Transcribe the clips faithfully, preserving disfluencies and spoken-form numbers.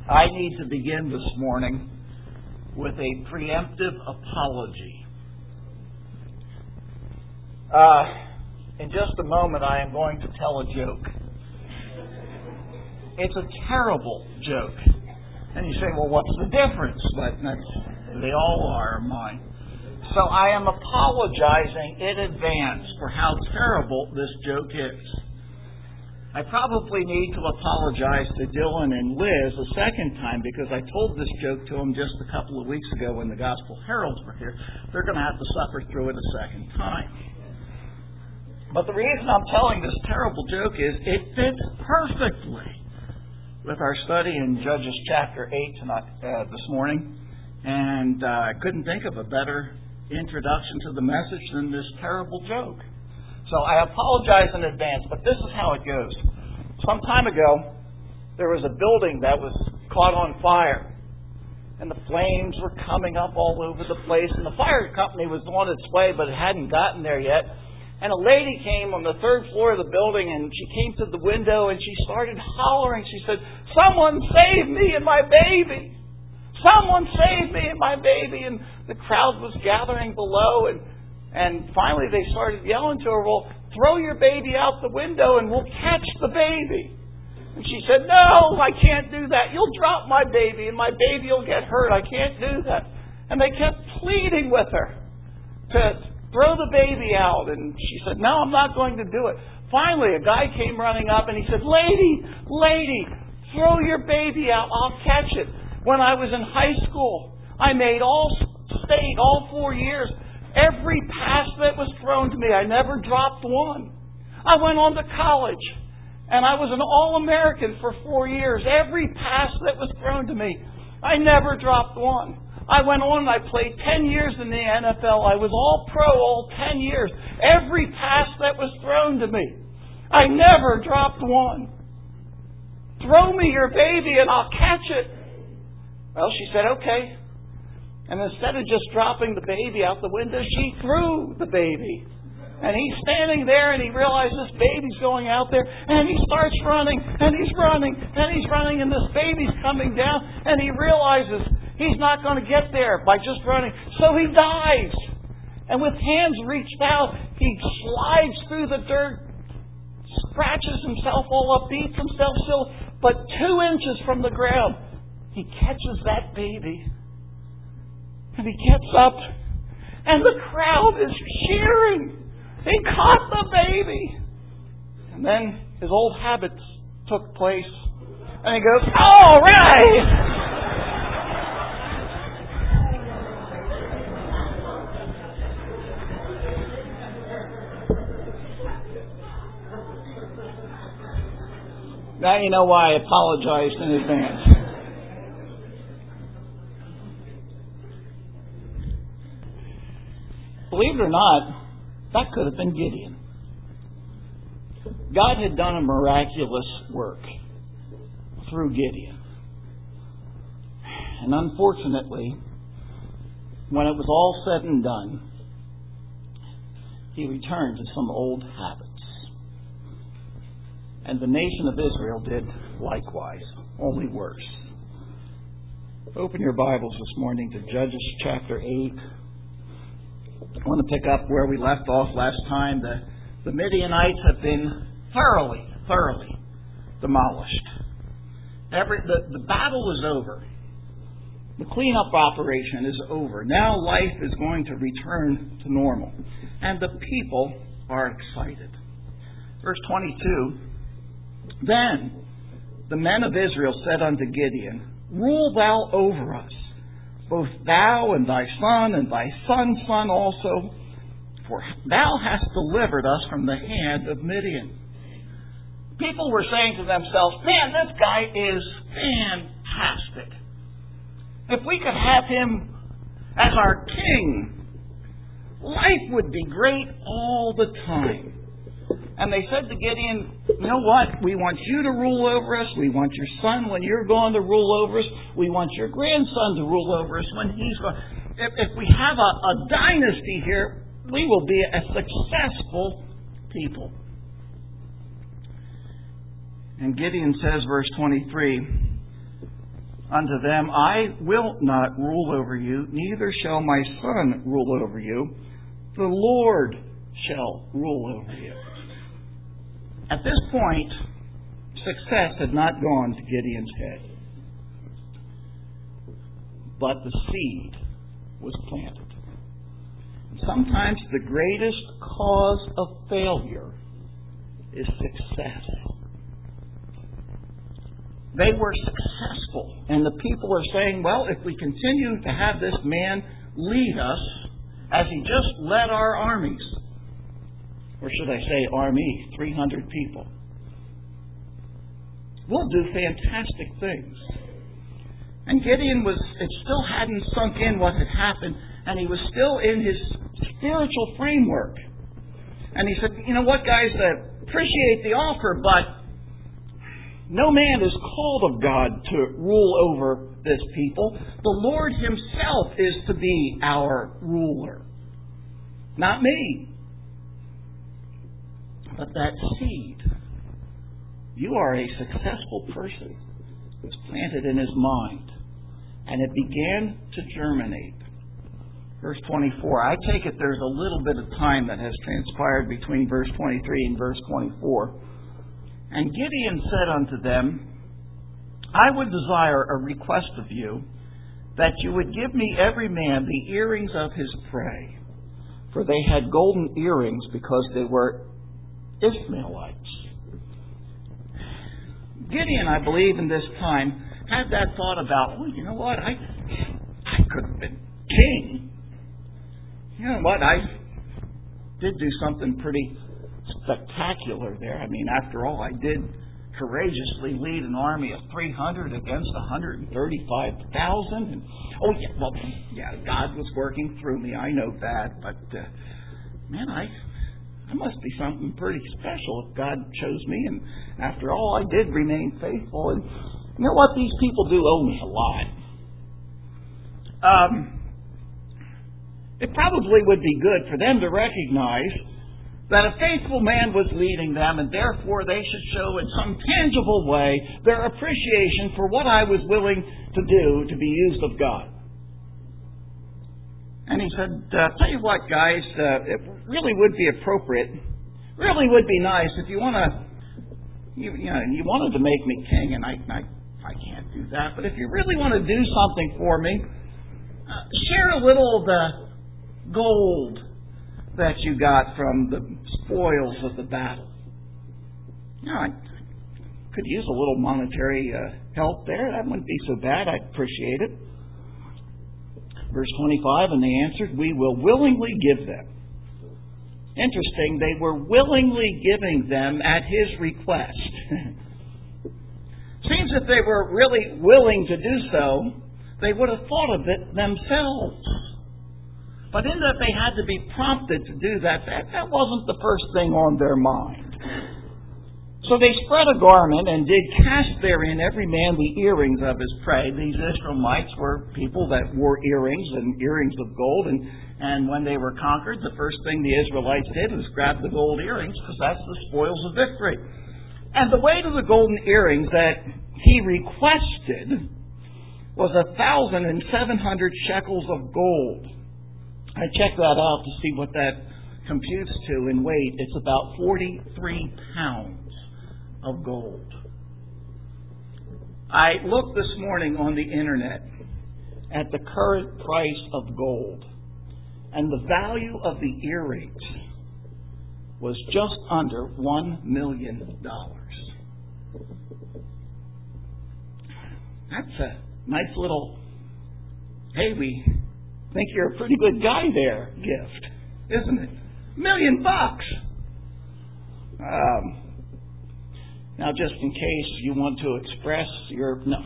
I need to begin this morning with a preemptive apology. Uh, in just a moment, I am going to tell a joke. It's a terrible joke. And you say, well, what's the difference? But that's, they all are mine. So I am apologizing in advance for how terrible this joke is. I probably need to apologize to Dylan and Liz a second time because I told this joke to them just a couple of weeks ago when the Gospel Heralds were here. They're going to have to suffer through it a second time. But the reason I'm telling this terrible joke is it fits perfectly with our study in Judges chapter eight tonight, uh, this morning. And uh, I couldn't think of a better introduction to the message than this terrible joke. So I apologize in advance, but this is how it goes. Some time ago, there was a building that was caught on fire, and the flames were coming up all over the place, and the fire company was on its way, but it hadn't gotten there yet. And a lady came on the third floor of the building, and she came to the window, and she started hollering. She said, "Someone save me and my baby! Someone save me and my baby!" And the crowd was gathering below, and, and finally they started yelling to her, "Well, throw your baby out the window and we'll catch the baby." And she said, "No, I can't do that. You'll drop my baby and my baby will get hurt. I can't do that." And they kept pleading with her to throw the baby out. And she said, "No, I'm not going to do it." Finally, a guy came running up and he said, "Lady, lady, throw your baby out. I'll catch it. When I was in high school, I made all state, all four years. Every pass that was thrown to me, I never dropped one. I went on to college, and I was an All-American for four years. Every pass that was thrown to me, I never dropped one. I went on and I played ten years in the N F L. I was all-pro all ten years. Every pass that was thrown to me, I never dropped one. Throw me your baby and I'll catch it." Well, she said, "Okay." And instead of just dropping the baby out the window, she threw the baby. And he's standing there and he realizes this baby's going out there, and he starts running and he's running and he's running and this baby's coming down, and he realizes he's not going to get there by just running. So he dives. And with hands reached out, he slides through the dirt, scratches himself all up, beats himself still, but two inches from the ground, he catches that baby. And he gets up, and the crowd is cheering. He caught the baby. And then his old habits took place. And he goes, "All right!" Now you know why I apologized in advance. Believe it or not, that could have been Gideon. God had done a miraculous work through Gideon. And unfortunately, when it was all said and done, he returned to some old habits. And the nation of Israel did likewise, only worse. Open your Bibles this morning to Judges chapter eight. I want to pick up where we left off last time. The, the Midianites have been thoroughly, thoroughly demolished. Every, the, the battle is over. The cleanup operation is over. Now life is going to return to normal. And the people are excited. Verse twenty-two, "Then the men of Israel said unto Gideon, Rule thou over us, both thou and thy son and thy son's son also, for thou hast delivered us from the hand of Midian." People were saying to themselves, "Man, this guy is fantastic. If we could have him as our king, life would be great all the time." And they said to Gideon, "You know what? We want you to rule over us. We want your son when you're gone to rule over us. We want your grandson to rule over us when he's gone. If, if we have a, a dynasty here, we will be a successful people." And Gideon says, verse twenty-three, unto them, I will not rule over you, neither shall my son rule over you. The Lord shall rule over you. At this point, success had not gone to Gideon's head. But the seed was planted. Sometimes the greatest cause of failure is success. They were successful. And the people are saying, well, if we continue to have this man lead us as he just led our armies, or should I say army, three hundred people, we'll do fantastic things. And Gideon was, it still hadn't sunk in what had happened, and he was still in his spiritual framework. And he said, you know what, guys, uh, appreciate the offer, but no man is called of God to rule over this people. The Lord Himself is to be our ruler, not me. But that seed, you are a successful person, was planted in his mind, and it began to germinate. Verse twenty-four, I take it there's a little bit of time that has transpired between verse twenty-three and verse twenty-four. And Gideon said unto them, I would desire a request of you, that you would give me every man the earrings of his prey. For they had golden earrings because they were Ishmaelites. Gideon, I believe, in this time, had that thought about, well, you know what, I, I could have been king. You know what, I did do something pretty spectacular there. I mean, after all, I did courageously lead an army of three hundred against one hundred thirty-five thousand. And, oh, yeah, well, yeah, God was working through me. I know that. But, uh, man, I, I must be something pretty special if God chose me. And after all, I did remain faithful. And you know what? These people do owe me a lot. Um, it probably would be good for them to recognize that a faithful man was leading them, and therefore they should show in some tangible way their appreciation for what I was willing to do to be used of God. And he said, uh, tell you what, guys, uh, it really would be appropriate, really would be nice if you want to, you, you know, you wanted to make me king, and I, I, I can't do that, but if you really want to do something for me, uh, share a little of the gold that you got from the spoils of the battle. You know, I could use a little monetary uh, help there. That wouldn't be so bad. I'd appreciate it. Verse twenty-five, and they answered, we will willingly give them. Interesting, they were willingly giving them at his request. Seems if they were really willing to do so, they would have thought of it themselves. But in that they had to be prompted to do that, that, that wasn't the first thing on their mind. So they spread a garment and did cast therein every man the earrings of his prey. These Israelites were people that wore earrings and earrings of gold. And, and when they were conquered, the first thing the Israelites did was grab the gold earrings because that's the spoils of victory. And the weight of the golden earrings that he requested was a thousand and seven hundred shekels of gold. I checked that out to see what that computes to in weight. It's about forty-three pounds of gold. I looked this morning on the internet at the current price of gold, and the value of the earrings was just under one million dollars. That's a nice little, hey, we think you're a pretty good guy there gift, isn't it? Million bucks. Um, now, just in case you want to express your no.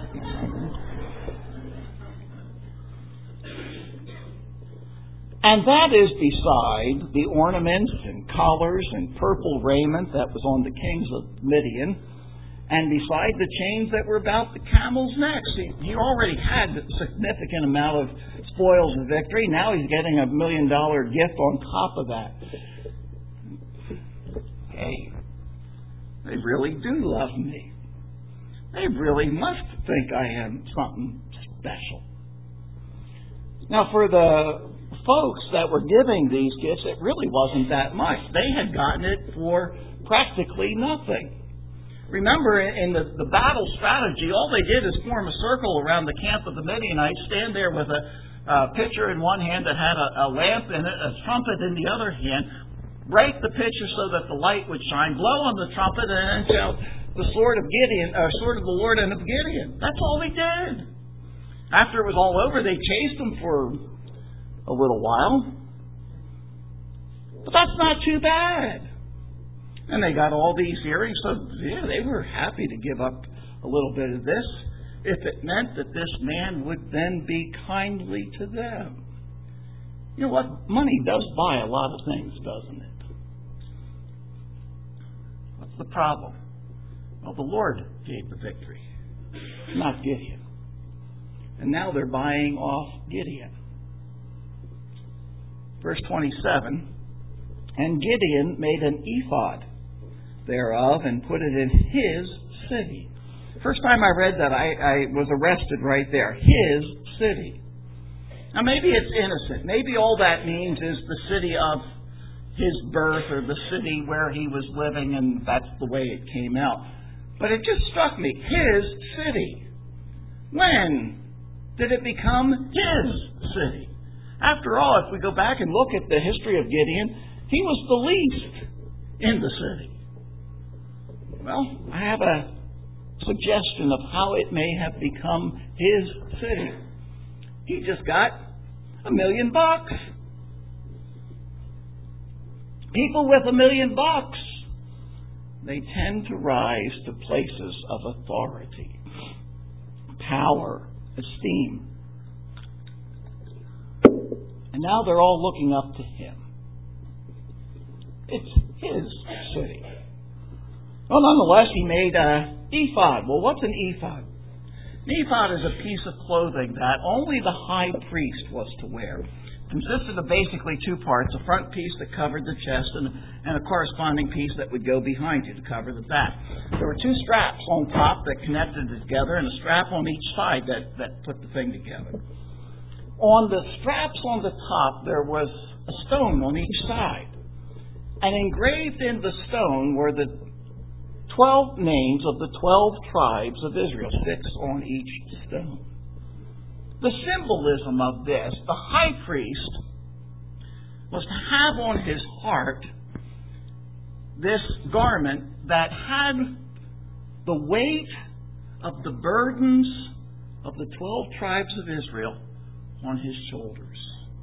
And that is beside the ornaments and collars and purple raiment that was on the kings of Midian, and beside the chains that were about the camels' necks. He, he already had a significant amount of spoils of victory. Now he's getting a million dollar gift on top of that. Hey, they really do love me. they really must think I am something special. Now, for the folks that were giving these gifts, it really wasn't that much. They had gotten it for practically nothing. Remember, in the, the battle strategy, all they did is form a circle around the camp of the Midianites, stand there with a uh, pitcher in one hand that had a, a lamp in it, a trumpet in the other hand, break the pitcher so that the light would shine, blow on the trumpet, and then shout the sword of Gideon, or sword of the Lord and of Gideon. That's all they did. After it was all over, they chased them for a little while. But that's not too bad. And they got all these earrings, so yeah, they were happy to give up a little bit of this if it meant that this man would then be kindly to them. You know what? Money does buy a lot of things, doesn't it? What's the problem? Well, the Lord gave the victory, not Gideon. And now they're buying off Gideon. Verse twenty-seven, and Gideon made an ephod thereof and put it in his city. First time I read that, I, I was arrested right there. His city. Now maybe it's innocent. Maybe all that means is the city of his birth or the city where he was living, and that's the way it came out. But it just struck me. His city. When did it become his city? After all, if we go back and look at the history of Gideon, he was the least in the city. Well, I have a suggestion of how it may have become his city. He just got a million bucks. People with a million bucks, they tend to rise to places of authority, power, esteem. And now they're all looking up to him. It's his city. Well, nonetheless, he made an ephod. Well, what's an ephod? An ephod is a piece of clothing that only the high priest was to wear. It consisted of basically two parts, a front piece that covered the chest and, and a corresponding piece that would go behind you to cover the back. There were two straps on top that connected it together and a strap on each side that, that put the thing together. On the straps on the top, there was a stone on each side. And engraved in the stone were the twelve names of the twelve tribes of Israel, six on each stone. The symbolism of this, the high priest was to have on his heart this garment that had the weight of the burdens of the twelve tribes of Israel on his shoulders.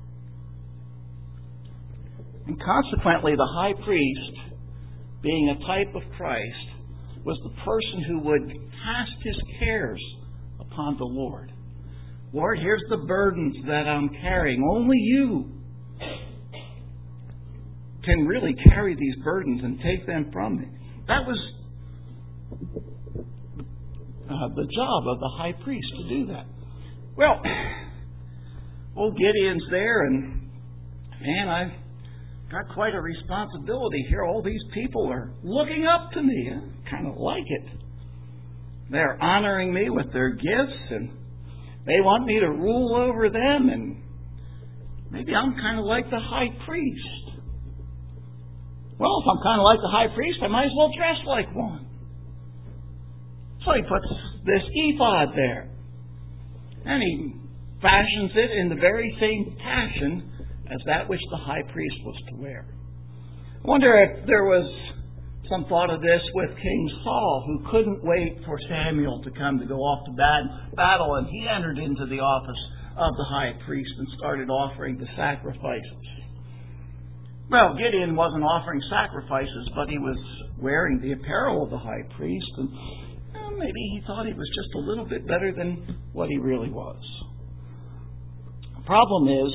And consequently, the high priest, being a type of Christ, was the person who would cast his cares upon the Lord. Lord, here's the burdens that I'm carrying. Only you can really carry these burdens and take them from me. That was uh, the job of the high priest to do that. Well, old Gideon's there, and man, I've got quite a responsibility here. All these people are looking up to me. I kind of like it. They're honoring me with their gifts, and they want me to rule over them, and maybe I'm kind of like the high priest. Well, if I'm kind of like the high priest, I might as well dress like one. So he puts this ephod there, and he fashions it in the very same fashion as that which the high priest was to wear. I wonder if there was some thought of this with King Saul, who couldn't wait for Samuel to come to go off to battle, and he entered into the office of the high priest and started offering the sacrifices. Well, Gideon wasn't offering sacrifices, but he was wearing the apparel of the high priest, and well, maybe he thought he was just a little bit better than what he really was. The problem is,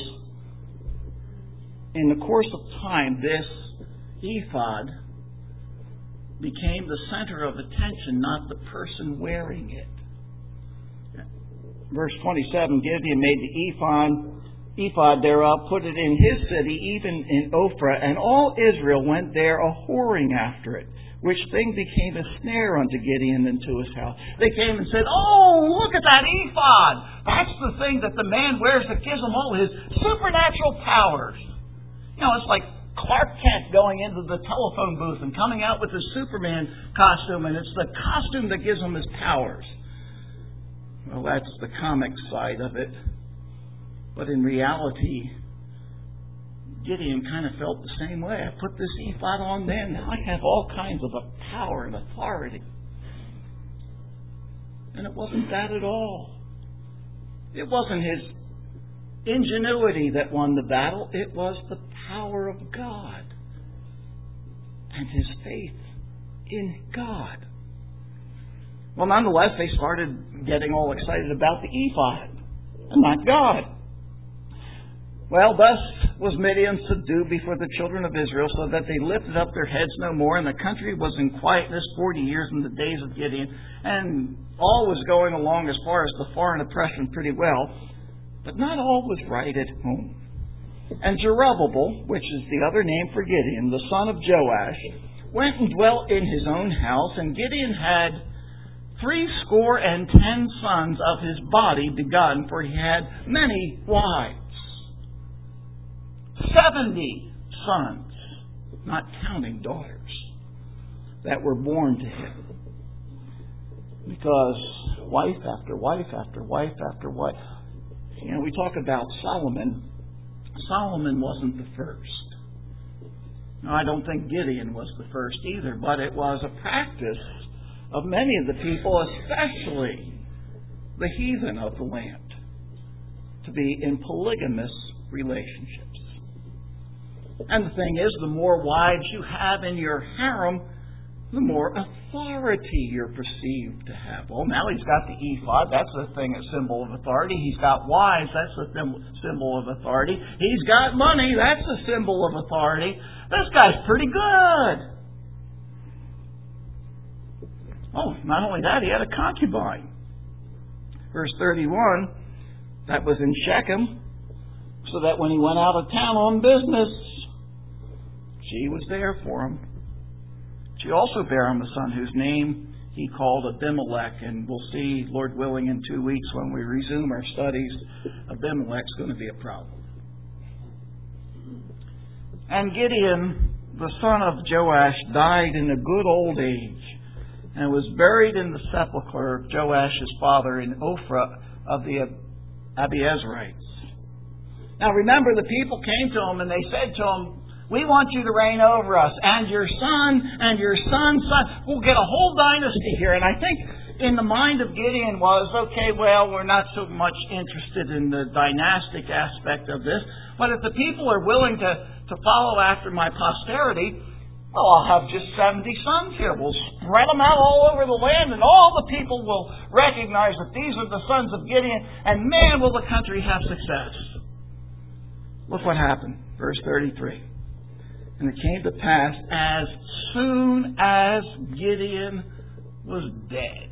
in the course of time, this ephod became the center of attention, not the person wearing it. Verse twenty-seven, Gideon made the ephod, ephod thereof, put it in his city, even in Ophrah, and all Israel went there a whoring after it, which thing became a snare unto Gideon and to his house. They came and said, "Oh, look at that ephod! That's the thing that the man wears that gives him all his supernatural powers." You know, it's like Clark Kent going into the telephone booth and coming out with his Superman costume, and it's the costume that gives him his powers. Well, that's the comic side of it. But in reality, Gideon kind of felt the same way. I put this ephod on then. Now I have all kinds of power and authority. And it wasn't that at all. It wasn't his ingenuity that won the battle. It was the power of God and his faith in God. Well, nonetheless, they started getting all excited about the ephod and not God. Well, thus was Midian subdued before the children of Israel, so that they lifted up their heads no more, and the country was in quietness forty years in the days of Gideon, and all was going along as far as the foreign oppression pretty well, but not all was right at home. And Zerubbabel, which is the other name for Gideon, the son of Joash, went and dwelt in his own house, and Gideon had threescore and ten sons of his body begotten, for he had many wives. Seventy sons, not counting daughters, that were born to him. Because wife after wife after wife after wife. You know, we talk about Solomon. Solomon wasn't the first. No, I don't think Gideon was the first either, but it was a practice of many of the people, especially the heathen of the land, to be in polygamous relationships. And the thing is, the more wives you have in your harem, the more authority you're perceived to have. Well, now he's got the ephod. That's a thing, a symbol of authority. He's got wives. That's a symbol of authority. He's got money. That's a symbol of authority. This guy's pretty good. Oh, not only that, he had a concubine. Verse thirty-one, that was in Shechem, so that when he went out of town on business, she was there for him. She also bare him a son whose name he called Abimelech. And we'll see, Lord willing, in two weeks when we resume our studies, Abimelech's going to be a problem. And Gideon, the son of Joash, died in a good old age and was buried in the sepulchre of Joash his father in Ophrah of the Abiezrites. Now remember, the people came to him and they said to him, "We want you to reign over us, and your son and your son's son. We'll get a whole dynasty here." And I think in the mind of Gideon was, okay, well, we're not so much interested in the dynastic aspect of this, but if the people are willing to, to follow after my posterity, well, I'll have just seventy sons here. We'll spread them out all over the land, and all the people will recognize that these are the sons of Gideon, and man, will the country have success. Look what happened. Verse thirty-three. And it came to pass, as soon as Gideon was dead,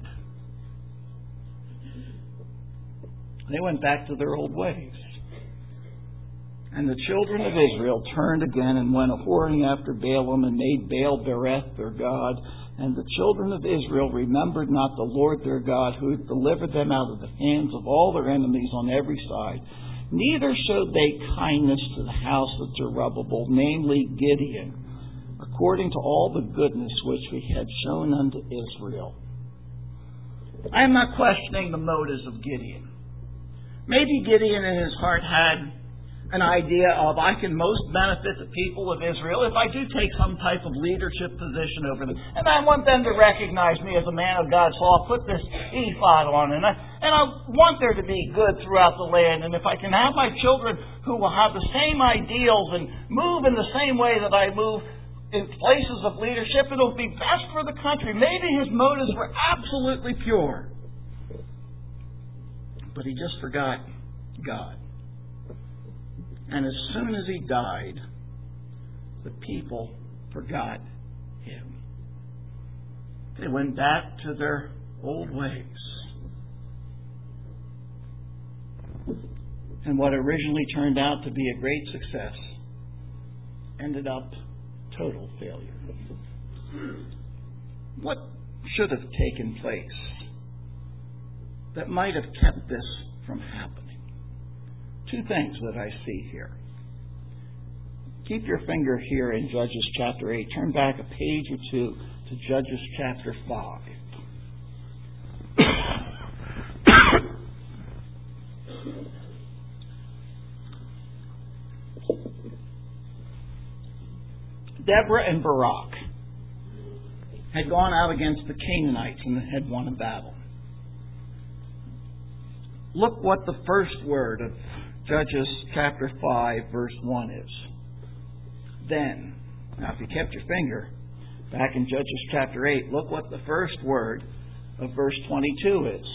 they went back to their old ways. And the children of Israel turned again and went a-whoring after Baalim, and made Baal Bereth their god. And the children of Israel remembered not the Lord their God, who had delivered them out of the hands of all their enemies on every side. Neither showed they kindness to the house of Zerubbabel, namely Gideon, according to all the goodness which we had shown unto Israel. I am not questioning the motives of Gideon. Maybe Gideon in his heart had an idea of, I can most benefit the people of Israel if I do take some type of leadership position over them. And I want them to recognize me as a man of God, so I'll put this ephod on. And I, and I want there to be good throughout the land. And if I can have my children who will have the same ideals and move in the same way that I move in places of leadership, it'll be best for the country. Maybe his motives were absolutely pure. But he just forgot God. And as soon as he died, the people forgot him. They went back to their old ways. And what originally turned out to be a great success ended up total failure. What should have taken place that might have kept this from happening? Two things that I see here. Keep your finger here in Judges chapter eight. Turn back a page or two to Judges chapter five. Deborah and Barak had gone out against the Canaanites and had won a battle. Look what the first word of Judges chapter five, verse one is. Then. Now, if you kept your finger back in Judges chapter eight, look what the first word of verse twenty-two is.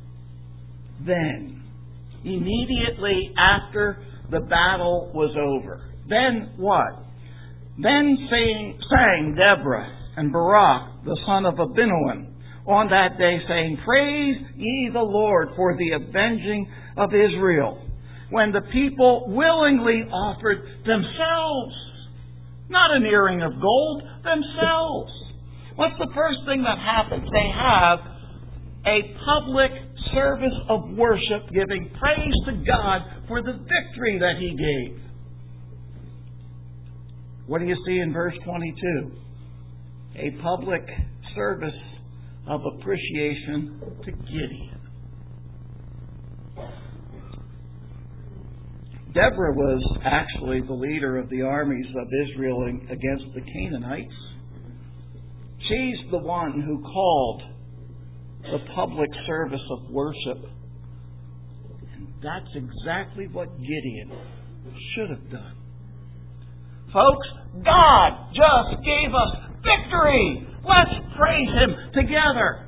Then. Immediately after the battle was over. Then what? Then sang, sang Deborah and Barak, the son of Abinoam, on that day, saying, Praise ye the Lord for the avenging of Israel, when the people willingly offered themselves, not an earring of gold, themselves. What's the first thing that happens? They have a public service of worship, giving praise to God for the victory that He gave. What do you see in verse twenty-two? A public service of appreciation to Gideon. Deborah was actually the leader of the armies of Israel against the Canaanites. She's the one who called the public service of worship. And that's exactly what Gideon should have done. Folks, God just gave us victory. Let's praise Him together.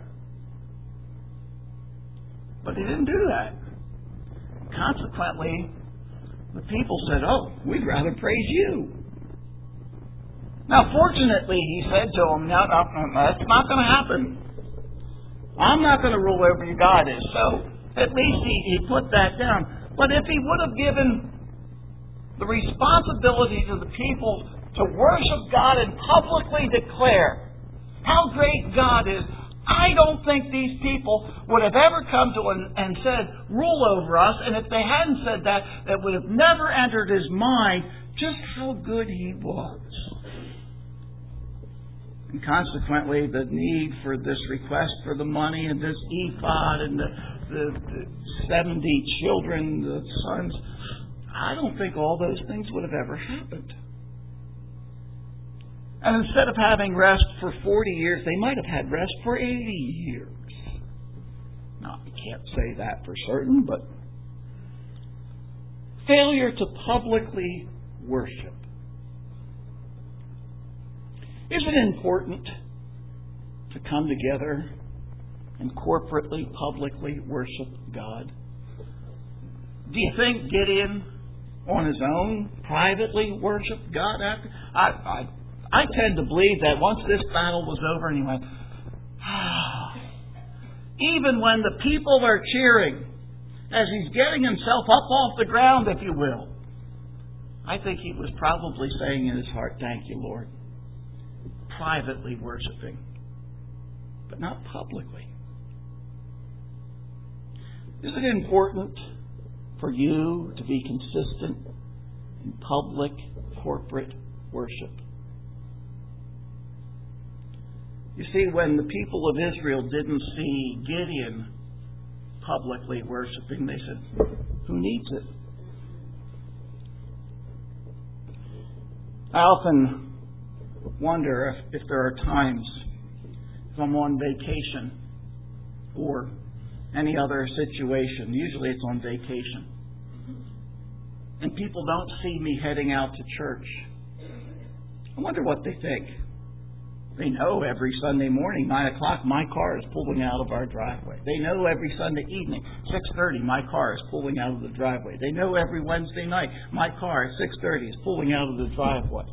But He didn't do that. Consequently, the people said, oh, we'd rather praise you. Now, fortunately, He said to them, no, no, no, that's not going to happen. I'm not going to rule over you, God is. So, at least he, he put that down. But if He would have given the responsibility to the people to worship God and publicly declare how great God is, I don't think these people would have ever come to him and said, rule over us. And if they hadn't said that, that would have never entered his mind just how good He was. And consequently, the need for this request for the money and this ephod and the, the, the seventy children, the sons, I don't think all those things would have ever happened. And instead of having rest for forty years, they might have had rest for eighty years. Now, I can't say that for certain, but failure to publicly worship. Is it important to come together and corporately, publicly worship God? Do you think Gideon, on his own, privately worshiped God after? I, I, I tend to believe that once this battle was over and he went, ah, even when the people are cheering, as he's getting himself up off the ground, if you will, I think he was probably saying in his heart, thank you, Lord. Privately worshiping, but not publicly. Is it important for you to be consistent in public, corporate worship? You see, when the people of Israel didn't see Gideon publicly worshiping, they said, who needs it? I often wonder if, if there are times if I'm on vacation or any other situation. Usually it's on vacation. And people don't see me heading out to church. I wonder what they think. They know every Sunday morning, nine o'clock, my car is pulling out of our driveway. They know every Sunday evening, six thirty, my car is pulling out of the driveway. They know every Wednesday night, my car at six thirty is pulling out of the driveway.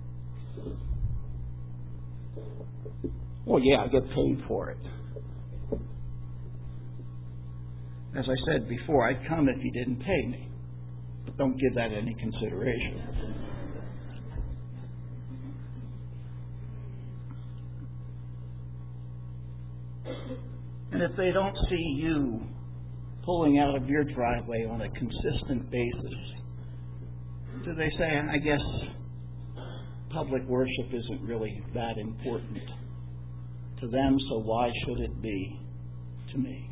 Well, yeah, I get paid for it. As I said before, I'd come if you didn't pay me. don't give that any consideration. And if they don't see you pulling out of your driveway on a consistent basis, do they say, I guess public worship isn't really that important to them, so why should it be to me?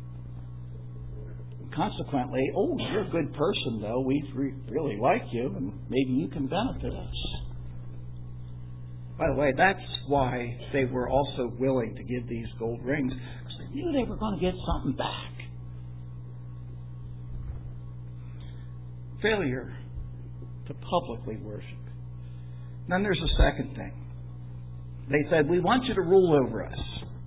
Consequently, oh, you're a good person, though. We re- really like you, and maybe you can benefit us. By the way, that's why they were also willing to give these gold rings, because they knew they were going to get something back. Failure to publicly worship. Then there's a second thing. They said, we want you to rule over us.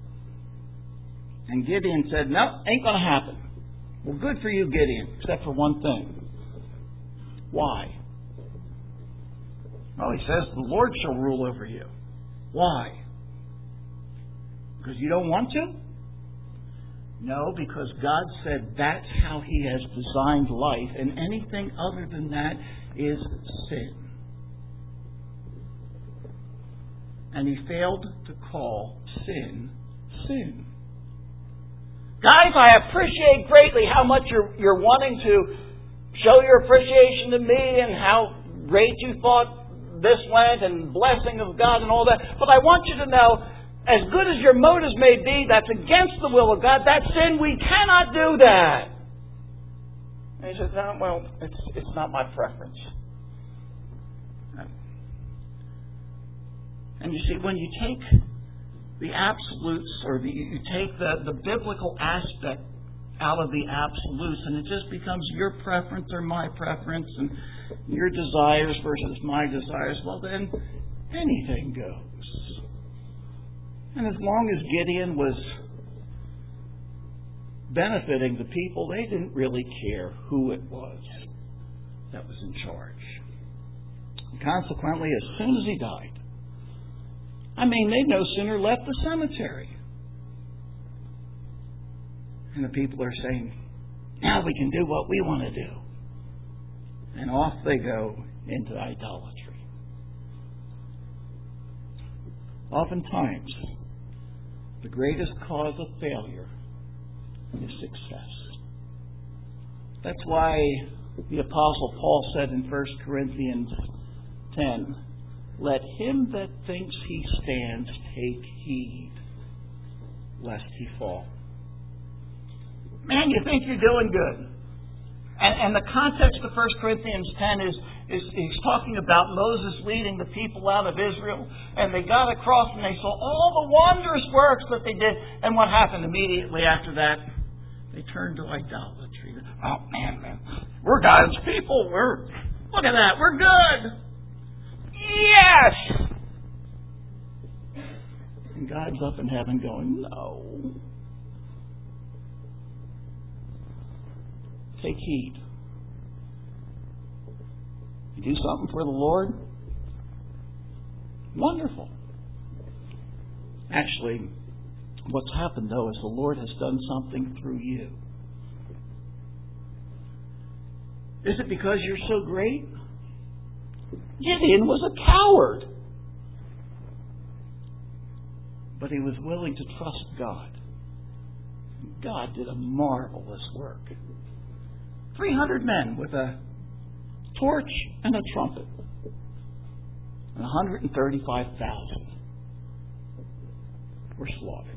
And Gideon said, no, ain't going to happen. Well, good for you, Gideon, except for one thing. Why? Well, he says, the Lord shall rule over you. Why? Because you don't want to? No, because God said that's how He has designed life, and anything other than that is sin. And He failed to call sin, sin. Guys, I appreciate greatly how much you're, you're wanting to show your appreciation to me and how great you thought this went and blessing of God and all that. But I want you to know, as good as your motives may be, that's against the will of God. That's sin. We cannot do that. And he says, no, well, it's, it's not my preference. And you see, when you take the absolutes, or the, you take the, the biblical aspect out of the absolutes, and it just becomes your preference or my preference, and your desires versus my desires, well then, anything goes. And as long as Gideon was benefiting the people, they didn't really care who it was that was in charge. And consequently, as soon as he died, I mean, they no sooner left the cemetery. And the people are saying, now we can do what we want to do. And off they go into idolatry. Oftentimes, the greatest cause of failure is success. That's why the Apostle Paul said in First Corinthians ten, let him that thinks he stands take heed, lest he fall. Man, you think you're doing good. And, and the context of First Corinthians ten is, is he's talking about Moses leading the people out of Israel. And they got across and they saw all the wondrous works that they did. And what happened immediately after that? They turned to idolatry. Oh, man, man. We're God's people. We're, look at that. We're good. Yes! And God's up in heaven going, no. Take heed. You do something for the Lord? Wonderful. Actually, what's happened, though, is the Lord has done something through you. Is it because you're so great? Gideon was a coward. But he was willing to trust God. God did a marvelous work. three hundred men with a torch and a trumpet. And one hundred thirty-five thousand were slaughtered.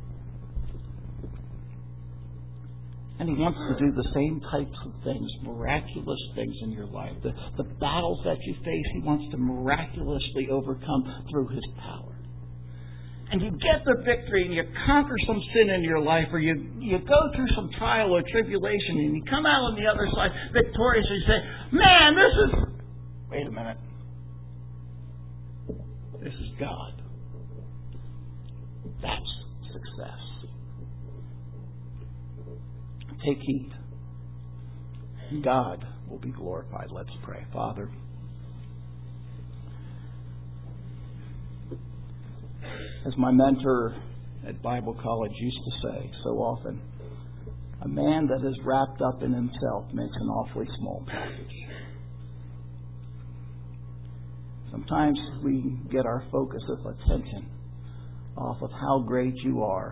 And He wants to do the same types of things, miraculous things in your life. The, the battles that you face, He wants to miraculously overcome through His power. And you get the victory and you conquer some sin in your life, or you, you go through some trial or tribulation and you come out on the other side victorious and you say, man, this is... Wait a minute. This is God. That's success. Take heed. God will be glorified. Let's pray. Father, as my mentor at Bible college used to say so often, A man that is wrapped up in himself makes an awfully small package. Sometimes we get our focus of attention off of how great you are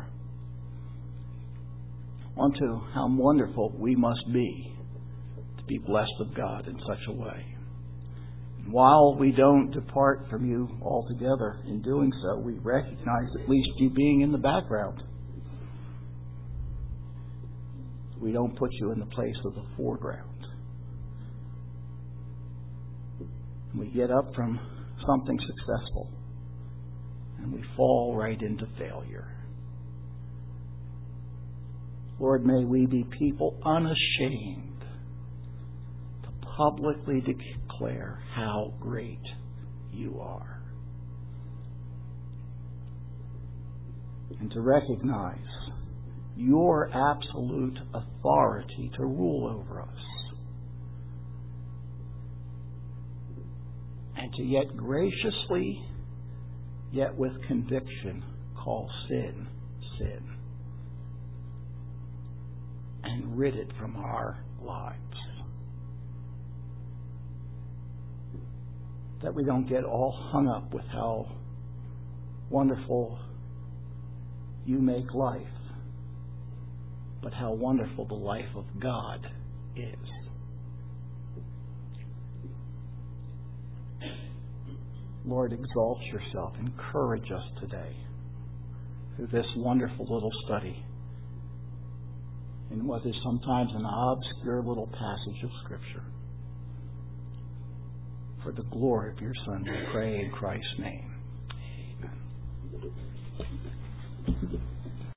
onto how wonderful we must be to be blessed of God in such a way. And while we don't depart from you altogether in doing so, we recognize at least you being in the background. We don't put you in the place of the foreground. We get up from something successful and we fall right into failure. Lord, may we be people unashamed to publicly declare how great you are. And to recognize your absolute authority to rule over us. And to yet graciously, yet with conviction, call sin, sin. And rid it from our lives. That we don't get all hung up with how wonderful you make life, but how wonderful the life of God is. Lord, exalt yourself. Encourage us today through this wonderful little study in what is sometimes an obscure little passage of Scripture. For the glory of your Son, we pray in Christ's name. Amen.